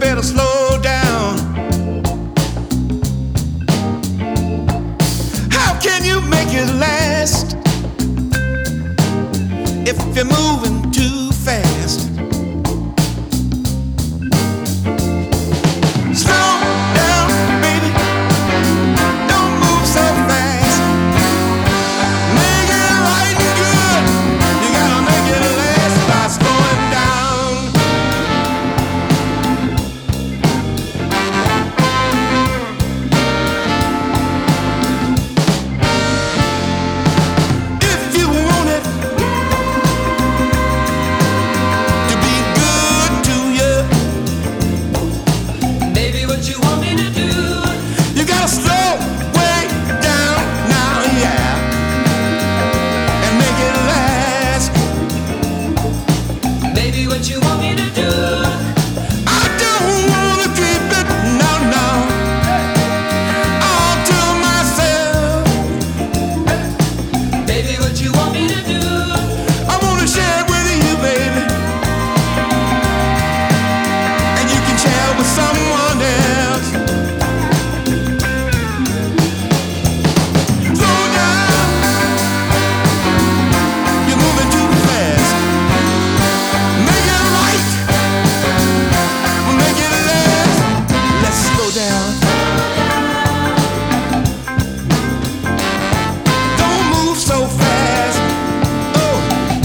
better slow down. How can you make it last if you're moving too fast? Slow down, baby. Don't move so fast. Make it right and good. You gotta make it last by slowing down. If you want it to be good to you, Baby, what you want me to do? you gotta slow way down now, yeah, and make it last. Baby, what you want me to do? I don't wanna keep it, no, no, all to myself. Baby, what you want me to do? I wanna share it with you, baby, and you can share it with someone else. Slow down, you're moving too fast. Make it right, make it last. Let's slow down. Don't move so fast. Oh,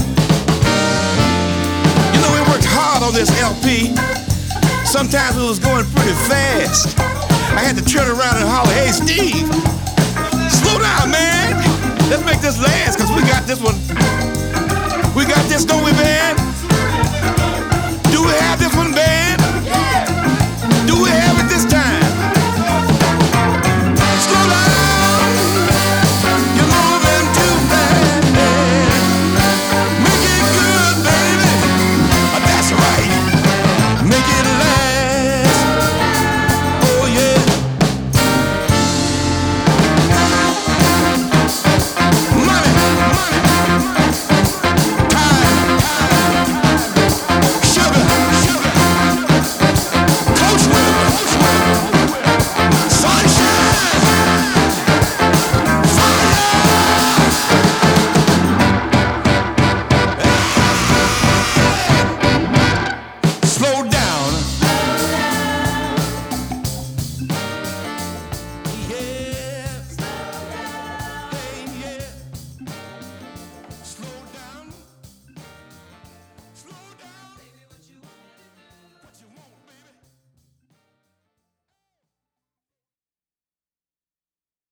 you know we worked hard on this LP. Sometimes it was going pretty fast. I had to turn around and holler, "Hey, Steve, slow down, man. Let's make this last, cause we got this one. We got this, don't we, band? Do we have this one, band? Do we have it this time? Slow down. You're moving too fast. Make it good, baby. That's right. Make it last. Oh yeah. Money, money, time, sugar, sugar, coach whip, sunshine, fire. Slow down.